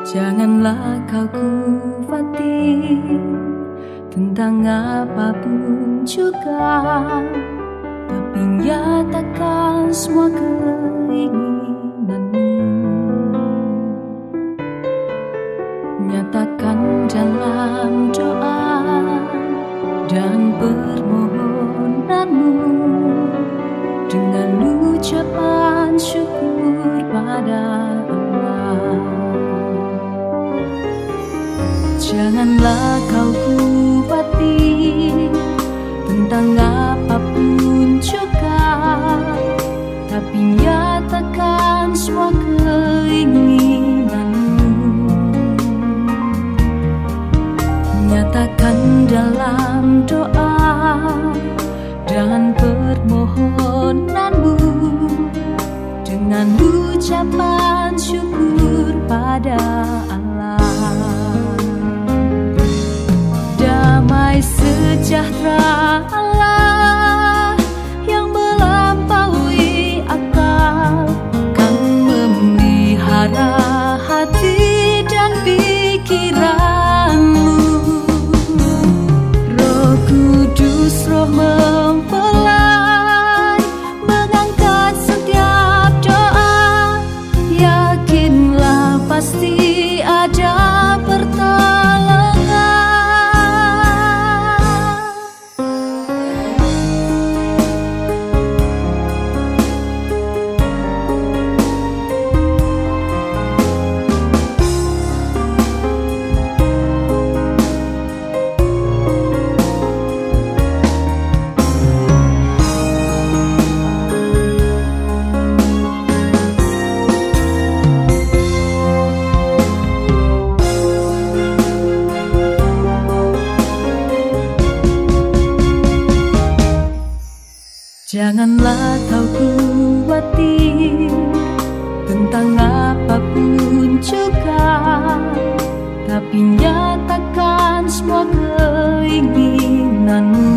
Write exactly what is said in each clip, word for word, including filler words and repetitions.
Janganlah kau khawatir tentang apapun juga, tapi nyatakan semua keinginanmu. Nyatakan dalam doa dan permohonanmu dengan ucapan syukur pada Allah. Janganlah kau khawatir tentang apapun juga, tapi nyatakan semua keinginanmu. Nyatakan dalam doa dan permohonanmu dengan ucapan syukur pada Allah. Damai sejahtera Allah yang melampaui akal kan memelihara hati dan pikiranmu. Roh Kudus, Roh mempelai mengangkat setiap doa. Yakinlah pasti ada pertolongan. Janganlah kau khawatir tentang apapun juga, tapi nyatakan semua keinginanmu.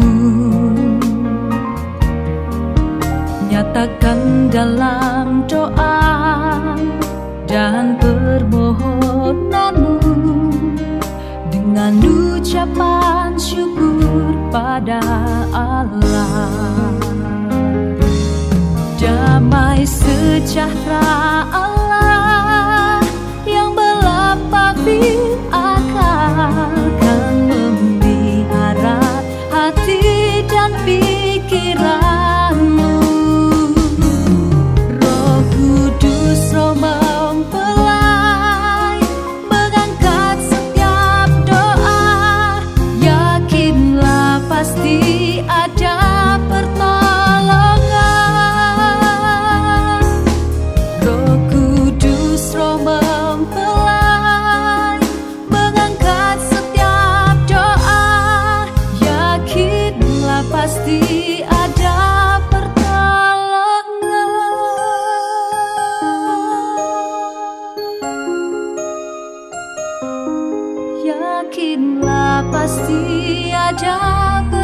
Nyatakan dalam doa dan permohonanmu dengan ucapan syukur pada Allah. Damai sejahtera Allah yang melampaui akal kan memelihara hati dan pikiranmu. Roh Kudus, Roh mempelai mengangkat setiap doa. Yakinlah pasti ada pertolongan. Pasti ada pertolongan. Yakinlah pasti ada pertolongan.